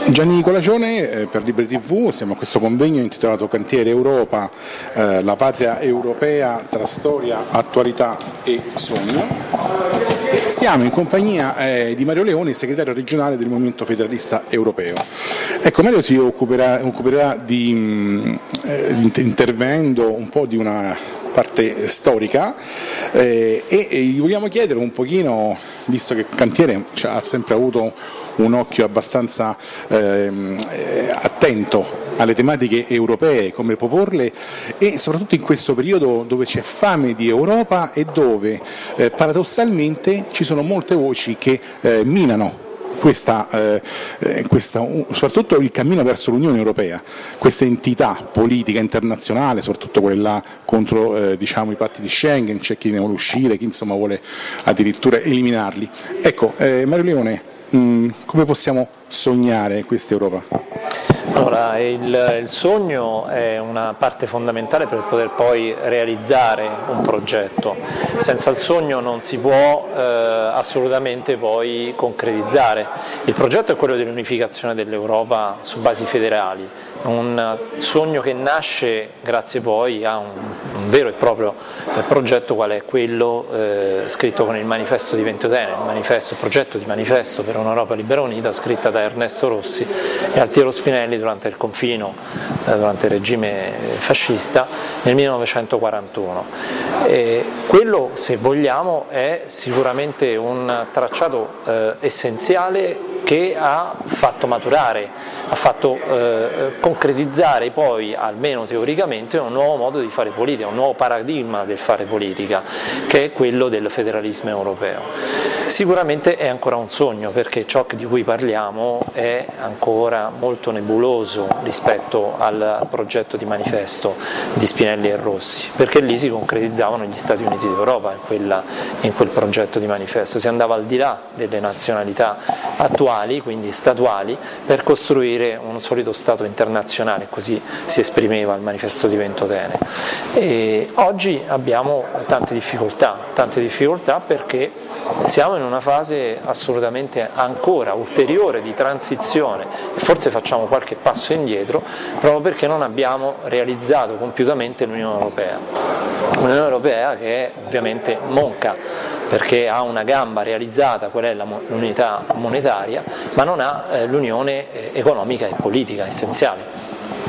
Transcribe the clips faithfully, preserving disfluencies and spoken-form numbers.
Gianni Nicolacione eh, per Liberi tivù, siamo a questo convegno intitolato Cantiere Europa, eh, la patria europea tra storia, attualità e sogno. Siamo in compagnia eh, di Mario Leone, segretario regionale del Movimento Federalista Europeo. Ecco, Mario si occuperà, occuperà di, mh, eh, intervenendo un po' di una parte storica eh, e, e gli vogliamo chiedere un pochino, visto che Cantiere cioè, ha sempre avuto un occhio abbastanza ehm, eh, attento alle tematiche europee, come proporle, e soprattutto in questo periodo dove c'è fame di Europa e dove eh, paradossalmente ci sono molte voci che eh, minano Questa, eh, questa, soprattutto il cammino verso l'Unione Europea, questa entità politica internazionale, soprattutto quella contro eh, diciamo, i patti di Schengen, c'è chi ne vuole uscire, chi insomma vuole addirittura eliminarli. Ecco, eh, Mario Leone, mh, come possiamo sognare questa Europa? Allora, il, il sogno è una parte fondamentale per poter poi realizzare un progetto. Senza il sogno non si può eh, assolutamente poi concretizzare. Il progetto è quello dell'unificazione dell'Europa su basi federali, un sogno che nasce grazie poi a un, un vero e proprio progetto qual è quello eh, scritto con il manifesto di Ventotene, il, manifesto, il progetto di manifesto per un'Europa libera unita scritta da Ernesto Rossi e Altiero Spinelli durante il confino, eh, durante il regime fascista nel millenovecentoquarantuno. E quello, se vogliamo, è sicuramente un tracciato eh, essenziale che ha fatto maturare, ha fatto eh, concretizzare poi, almeno teoricamente, un nuovo modo di fare politica, un nuovo paradigma del fare politica, che è quello del federalismo europeo. Sicuramente è ancora un sogno, perché ciò di cui parliamo è ancora molto nebuloso rispetto al progetto di manifesto di Spinelli e Rossi, perché lì si concretizzavano gli Stati Uniti d'Europa in, quella, in quel progetto di manifesto, si andava al di là delle nazionalità attuali, quindi statuali, per costruire un solito Stato internazionale, così si esprimeva il manifesto di Ventotene. E oggi abbiamo tante difficoltà, tante difficoltà perché siamo in una fase assolutamente ancora ulteriore di transizione e forse facciamo qualche passo indietro proprio perché non abbiamo realizzato compiutamente l'Unione Europea. L'Unione Europea che è ovviamente monca, perché ha una gamba realizzata, qual è l'unità monetaria, ma non ha eh, l'unione economica e politica essenziale.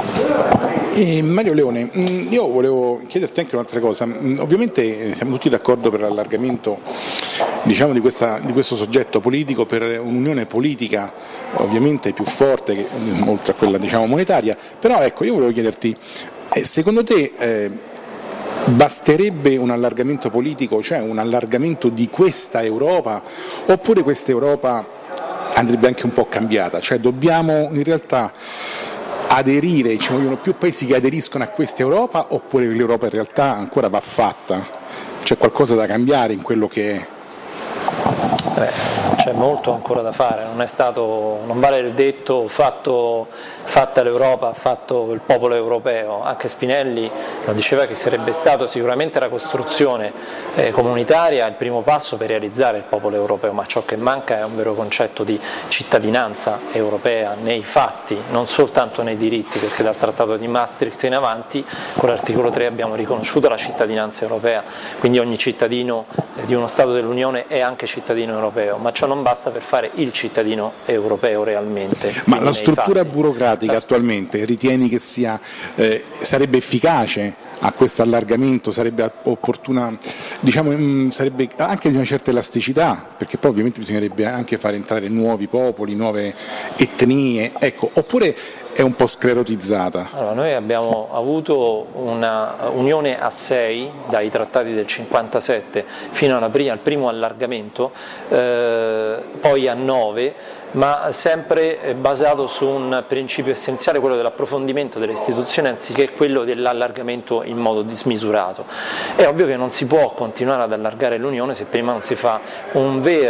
E Mario Leone, io volevo chiederti anche un'altra cosa. Ovviamente siamo tutti d'accordo per l'allargamento diciamo, di, questa, di questo soggetto politico per un'unione politica ovviamente più forte, che, oltre a quella diciamo, monetaria, però ecco, io volevo chiederti, secondo te eh, basterebbe un allargamento politico, cioè un allargamento di questa Europa, oppure questa Europa andrebbe anche un po' cambiata, cioè dobbiamo in realtà aderire, ci vogliono più paesi che aderiscono a questa Europa, oppure l'Europa in realtà ancora va fatta, c'è qualcosa da cambiare in quello che è? Beh, c'è molto ancora da fare, non è stato, non vale il detto fatto, fatta l'Europa, fatto il popolo europeo. Anche Spinelli lo diceva che sarebbe stato sicuramente la costruzione eh, comunitaria il primo passo per realizzare il popolo europeo, ma ciò che manca è un vero concetto di cittadinanza europea nei fatti, non soltanto nei diritti, perché dal Trattato di Maastricht in avanti con l'articolo tre abbiamo riconosciuto la cittadinanza europea, quindi ogni cittadino di uno Stato dell'Unione è anche cittadino europeo, ma ciò non basta per fare il cittadino europeo realmente. Ma la struttura burocratica la... attualmente ritieni che sia, eh, sarebbe efficace a questo allargamento, sarebbe opportuna, diciamo, mh, sarebbe anche di una certa elasticità, perché poi ovviamente bisognerebbe anche fare entrare nuovi popoli, nuove etnie, ecco, oppure è un po' sclerotizzata? Allora, noi abbiamo avuto una unione a sei dai trattati del cinquantasette fino alla prima, al primo allargamento, eh, poi a nove, ma sempre basato su un principio essenziale, quello dell'approfondimento delle istituzioni anziché quello dell'allargamento in modo dismisurato. È ovvio che non si può continuare ad allargare l'Unione se prima non si fa un vero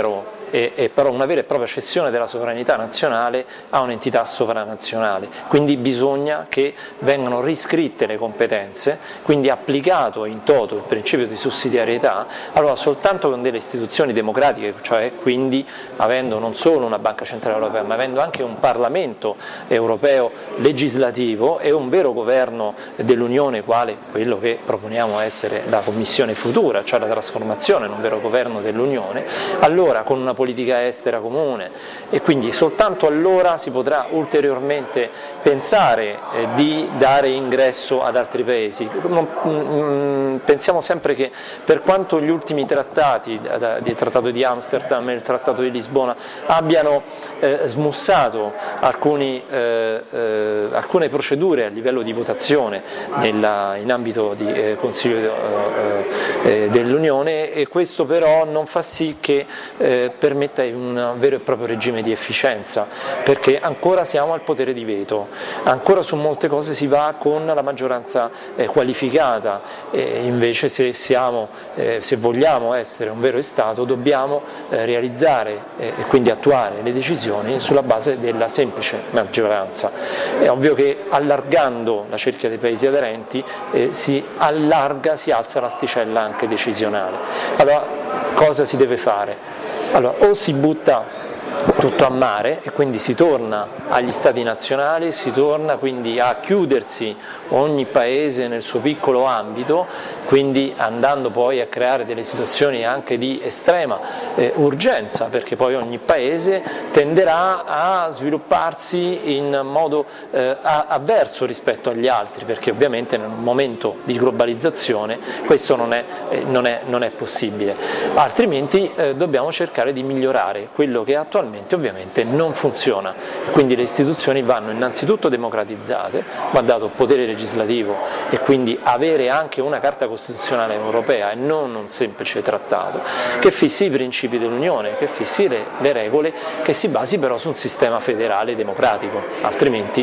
è, è però una vera e propria cessione della sovranità nazionale a un'entità sovranazionale, quindi bisogna che vengano riscritte le competenze, quindi applicato in toto il principio di sussidiarietà, allora soltanto con delle istituzioni democratiche, cioè quindi avendo non solo una Banca Centrale Europea, ma avendo anche un Parlamento europeo legislativo e un vero governo dell'Unione, quale quello che proponiamo essere la Commissione futura, cioè la trasformazione in un vero governo dell'Unione, allora con una politica estera comune, e quindi soltanto allora si potrà ulteriormente pensare eh, di dare ingresso ad altri paesi. Pensiamo sempre che per quanto gli ultimi trattati, il Trattato di Amsterdam e il Trattato di Lisbona, abbiano eh, smussato alcuni, eh, eh, alcune procedure a livello di votazione nella, in ambito di eh, Consiglio eh, eh, dell'Unione, e questo però non fa sì che eh, permetta un vero e proprio regime di efficienza, perché ancora siamo al potere di veto, ancora su molte cose si va con la maggioranza eh, qualificata, e invece se, siamo, eh, se vogliamo essere un vero Stato dobbiamo eh, realizzare eh, e quindi attuare le decisioni sulla base della semplice maggioranza. È ovvio che allargando la cerchia dei paesi aderenti eh, si allarga, si alza l'asticella anche decisionale. Allora cosa si deve fare? Allora, o si butta tutto a mare e quindi si torna agli stati nazionali, si torna quindi a chiudersi ogni paese nel suo piccolo ambito, quindi andando poi a creare delle situazioni anche di estrema eh, urgenza, perché poi ogni paese tenderà a svilupparsi in modo eh, avverso rispetto agli altri, perché ovviamente in un momento di globalizzazione questo non è, eh, non è, non è possibile, altrimenti eh, dobbiamo cercare di migliorare quello che attualmente ovviamente non funziona. Quindi le istituzioni vanno innanzitutto democratizzate, va dato potere legislativo e quindi avere anche una Carta Costituzionale europea e non un semplice trattato che fissi i principi dell'Unione, che fissi le, le regole, che si basi però su un sistema federale democratico, altrimenti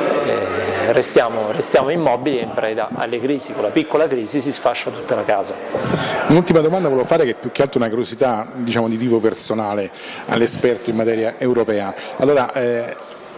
eh, restiamo, restiamo immobili e in preda alle crisi. Con la piccola crisi si sfascia tutta la casa. Un'ultima domanda volevo fare, che è più che altro una curiosità, diciamo, di tipo personale all'esperto in materia europea. Allora, eh,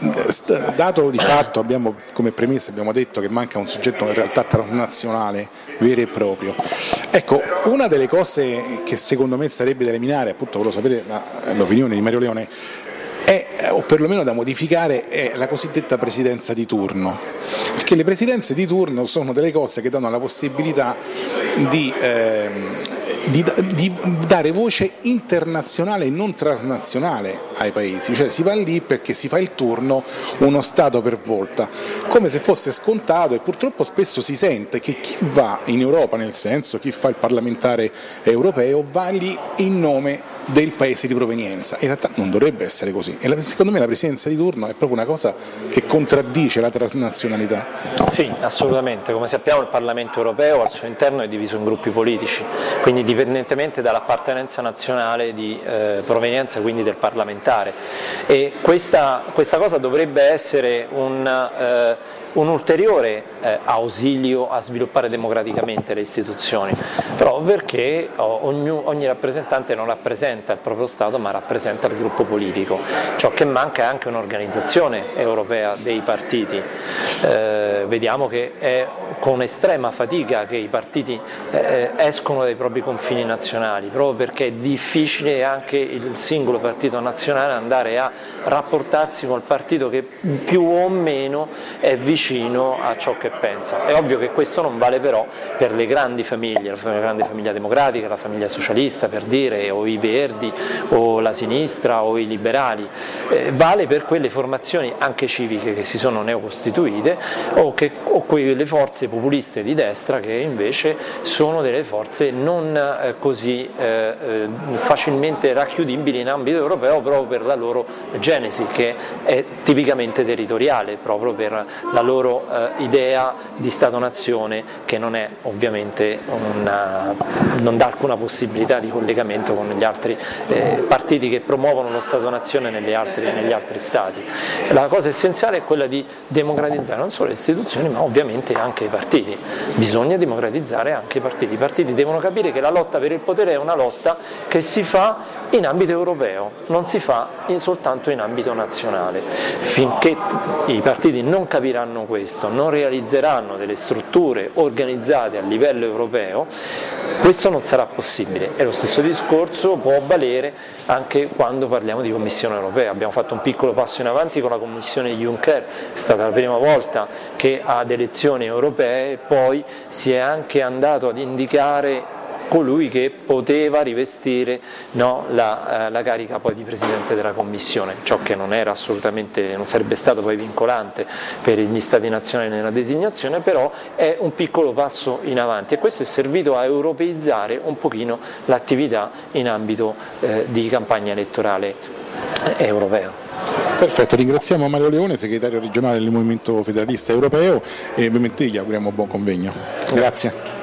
dato di fatto, abbiamo come premessa abbiamo detto che manca un soggetto in realtà transnazionale vero e proprio, ecco, una delle cose che secondo me sarebbe da eliminare, appunto volevo sapere l'opinione di Mario Leone, è, o perlomeno da modificare, è la cosiddetta presidenza di turno, perché le presidenze di turno sono delle cose che danno la possibilità di ehm, Di, di dare voce internazionale e non transnazionale ai paesi, cioè si va lì perché si fa il turno uno Stato per volta, come se fosse scontato, e purtroppo spesso si sente che chi va in Europa, nel senso chi fa il parlamentare europeo, va lì in nome del paese di provenienza. In realtà non dovrebbe essere così, e secondo me la presidenza di turno è proprio una cosa che contraddice la transnazionalità. Sì, assolutamente. Come sappiamo il Parlamento europeo al suo interno è diviso in gruppi politici, quindi dipendentemente dall'appartenenza nazionale di eh, provenienza, quindi del parlamentare, e questa, questa cosa dovrebbe essere un, eh, un ulteriore eh, ausilio a sviluppare democraticamente le istituzioni, proprio perché oh, ogni, ogni rappresentante non rappresenta il proprio Stato ma rappresenta il gruppo politico. Ciò che manca è anche un'organizzazione europea dei partiti. Eh, vediamo che è con estrema fatica che i partiti eh, escono dai propri confini nazionali, proprio perché è difficile anche il singolo partito nazionale andare a rapportarsi col partito che più o meno è vicino a ciò che pensa. È ovvio che questo non vale però per le grandi famiglie, la grande famiglia democratica, la famiglia socialista per dire, o i Verdi o la sinistra o i liberali, eh, vale per quelle formazioni anche civiche che si sono neocostituite, o, che, o quelle forze populiste di destra che invece sono delle forze non eh, così eh, eh, facilmente racchiudibili in ambito europeo, proprio per la loro genesi, che è tipicamente territoriale, proprio per la loro eh, idea di Stato-nazione, che non è ovviamente una, non dà alcuna possibilità di collegamento con gli altri altri eh, partiti che promuovono lo Stato-nazione negli altri, negli altri Stati. La cosa essenziale è quella di democratizzare non solo le istituzioni ma ovviamente anche i partiti. Bisogna democratizzare anche i partiti. I partiti devono capire che la lotta per il potere è una lotta che si fa in ambito europeo, non si fa in, soltanto in ambito nazionale. Finché i partiti non capiranno questo, non realizzeranno delle strutture organizzate a livello europeo, questo non sarà possibile. E lo stesso discorso può valere anche quando parliamo di Commissione europea. Abbiamo fatto un piccolo passo in avanti con la Commissione Juncker, è stata la prima volta che ad elezioni europee poi si è anche andato ad indicare colui che poteva rivestire no, la, eh, la carica poi di Presidente della Commissione, ciò che non era assolutamente, non sarebbe stato poi vincolante per gli Stati nazionali nella designazione, però è un piccolo passo in avanti e questo è servito a europeizzare un pochino l'attività in ambito eh, di campagna elettorale eh, europeo. Perfetto, ringraziamo Mario Leone, segretario regionale del Movimento Federalista Europeo, e ovviamente gli auguriamo buon convegno. Grazie.